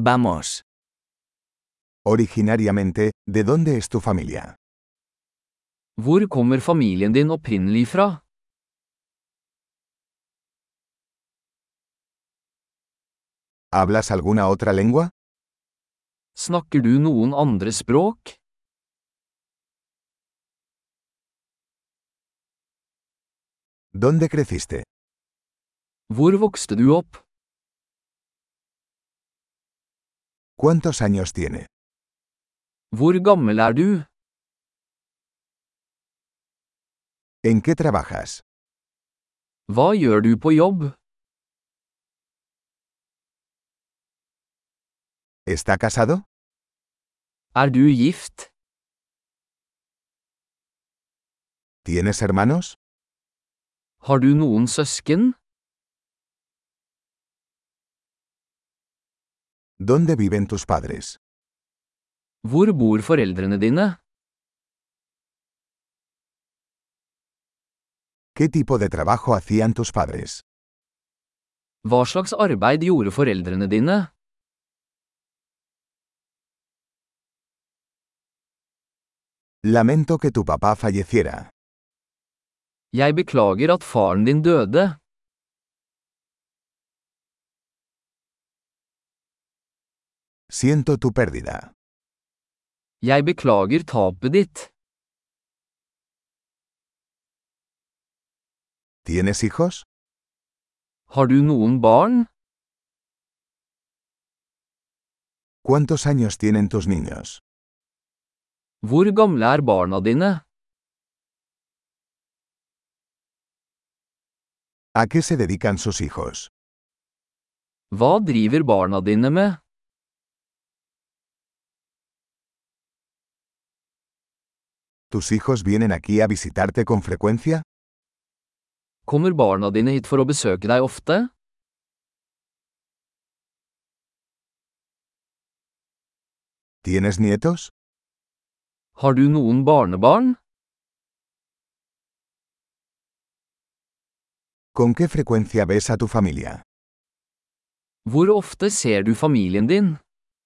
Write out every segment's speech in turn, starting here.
Vamos. Originariamente, ¿de dónde es tu familia? Hvor kommer familien din opprinnelig fra? ¿Hablas alguna otra lengua? Snakker du noen andre språk? ¿Dónde creciste? Hvor vokste du opp? ¿Cuántos años tiene? Hvor gammel er du? ¿En qué trabajas? Hva gjør du på jobb? ¿Está casado? Er du gift? ¿Tienes hermanos? Har du noen søsken? ¿Dónde viven tus padres? Hvor bor foreldrene dine? ¿Qué tipo de trabajo hacían tus padres? Hva slags arbeid gjorde foreldrene dine? Lamento que tu papá falleciera. Jeg beklager at faren din døde. Siento tu pérdida. Jeg beklager tapet ditt. ¿Tienes hijos? Har du noen barn? ¿Cuántos años tienen tus niños? Hvor gamle er barna dine? ¿A qué se dedican sus hijos? Hva driver barna dine med? ¿Tus hijos vienen aquí a visitarte con frecuencia? Kommer barna dine hit for å besøke deg ofte? ¿Tienes nietos? Har du noen barnebarn? ¿Con qué frecuencia ves a tu familia? Hvor ofte ser du familien din?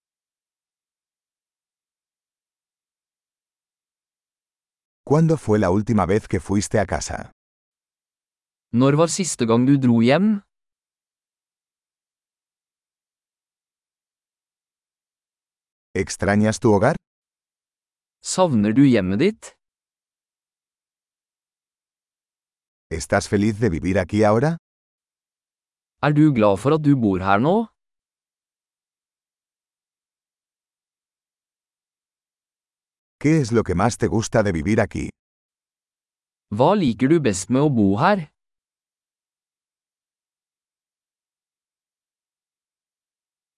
¿Cuándo fue la última vez que fuiste a casa? Når var siste gang du dro hjem? ¿Extrañas tu hogar? Savner du hjemmet ditt? ¿Estás feliz de vivir aquí ahora? Er du glad for at du bor her nå? ¿Qué es lo que más te gusta de vivir aquí? Hva liker du best med å bo her?